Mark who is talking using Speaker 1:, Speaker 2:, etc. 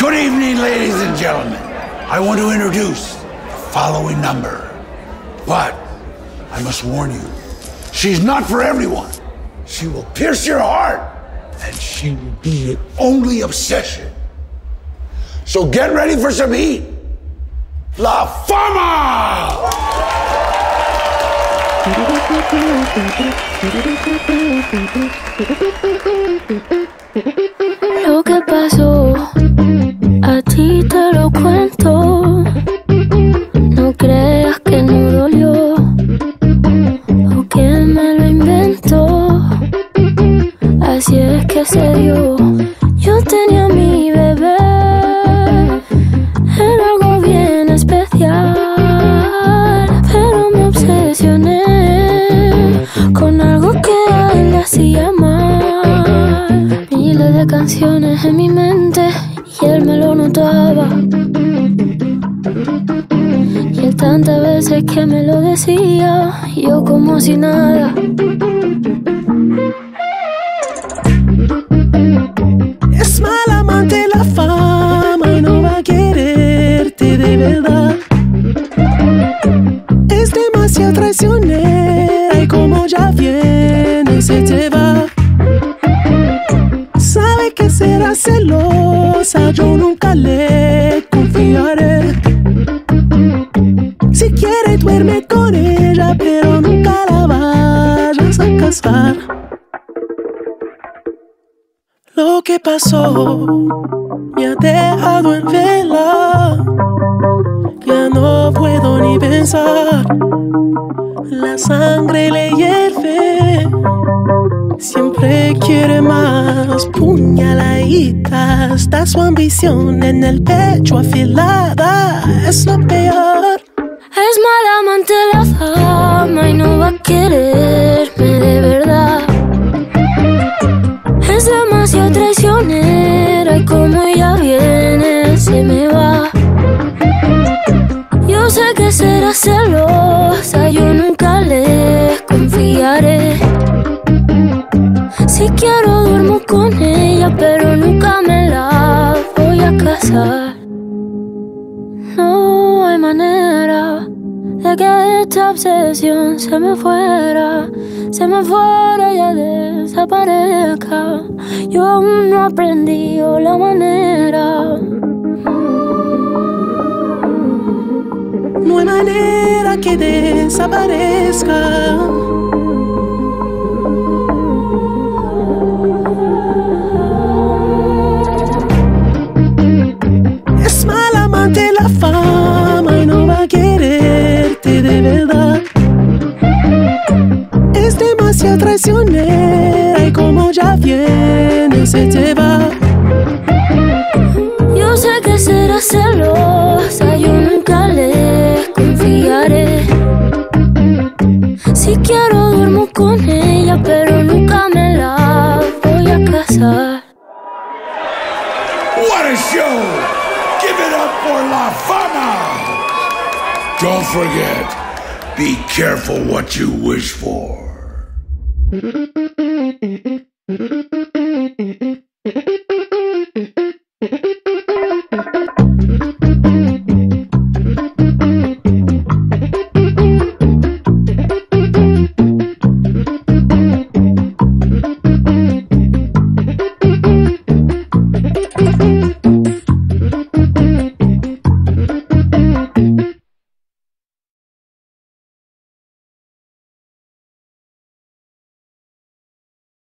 Speaker 1: Good evening, ladies and gentlemen. I want to introduce the following number. But I must warn you, she's not for everyone. She will pierce your heart, and she will be your only obsession. So get ready for some heat. La Fama!
Speaker 2: Lo que pasó, a ti te lo cuento. No creas que no dolió o que me lo inventó. Así es que se dio. Yo tenía a mi bebé, era algo bien especial, pero me obsesioné con algo que a él le hacía mal. Miles de canciones en mi mente y él me lo notaba. Y él tantas veces que me lo decía, yo como si nada.
Speaker 3: Es mala amante la fama y no va a quererte de verdad. Es demasiado traicionera y como ya viene se te va. Sabe que será celosa, yo nunca le confiaré. Si quiere duerme con ella, pero nunca la vayas a casar. Lo que pasó me ha dejado en vela. Ya no puedo ni pensar. La sangre le hierve. Siempre quiere más. Puñaladita. Está su ambición en el pecho afilada. Es lo peor.
Speaker 2: Es mala amante la fama y no va a quererme de verdad. Es demasiado traicionera y como ella viene se me va. Yo sé que será celosa, yo nunca le confiaré. Si quiero duermo con ella, pero nunca me la voy a casar. No hay manera de que esta obsesión se me fuera y ya desaparezca. Yo aún no aprendí la manera.
Speaker 3: No hay manera que desaparezca. Es mala amante la fama y no va a quererte de verdad. Es demasiado traicionera y como ya viene se te va.
Speaker 2: Yo sé que será celosa, yo nunca le confiaré. Si quiero duermo con ella, pero nunca me la voy a casar.
Speaker 1: What a show! Give it up for La Fama! Don't forget, be careful what you wish for.